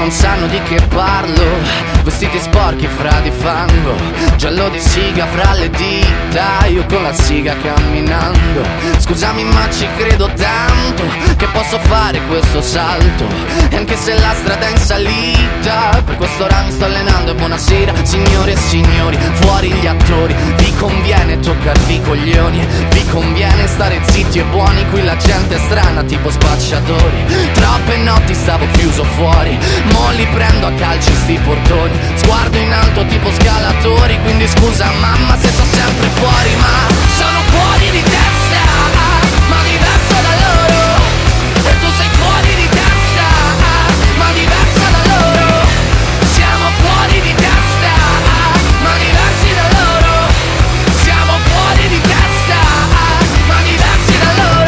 non sanno di che parlo. Vestiti sporchi fra di fango, giallo di siga fra le dita, io con la siga camminando. Scusami ma ci credo tanto che posso fare questo salto, e anche se la strada è in salita, per quest'ora mi sto allenando. E buonasera signore e signori, fuori gli attori. Vi conviene toccarvi i coglioni, vi conviene stare zitti e buoni, qui la gente è strana tipo spacciatori. Troppe notti stavo chiuso fuori, mo li prendo a calci sti portoni. Sguardo in alto tipo scalatori, quindi scusa mamma se sto sempre fuori, ma sono fuori di testa, ma diverso da loro. E tu sei fuori di testa, ma diversa da loro. Siamo fuori di testa, ma diversi da loro. Siamo fuori di testa, ma diversi da loro.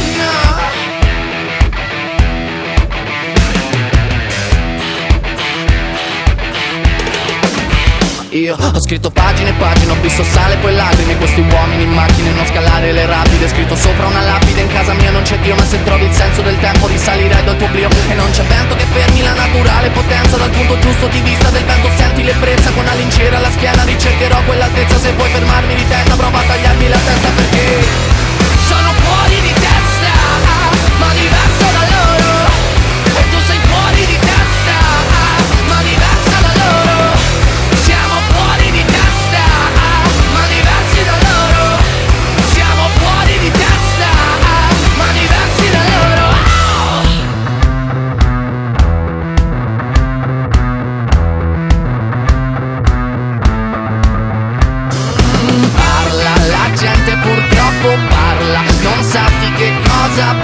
Io ho scritto pagine e pagine, ho visto sale e poi lacrime. Questi uomini in macchine, non scalare le rapide. Scritto sopra una lapide, in casa mia non c'è Dio. Ma se trovi il senso del tempo risalirai dal tuo oblio. E non c'è vento che fermi la naturale potenza. Dal punto giusto di vista del vento senti l'ebbrezza. Con una lincera alla schiena ricercherò quell'altezza. Se vuoi fermarmi di testa prova a tagliarmi la testa, perché sono fuori di testa, ma diverso da loro. E tu sei fuori di testa, ma diversa da loro. Siamo fuori di testa, ma diversi da loro. Siamo fuori di testa, ma diversi da loro. Parla, la gente purtroppo parla, non sa di che cosa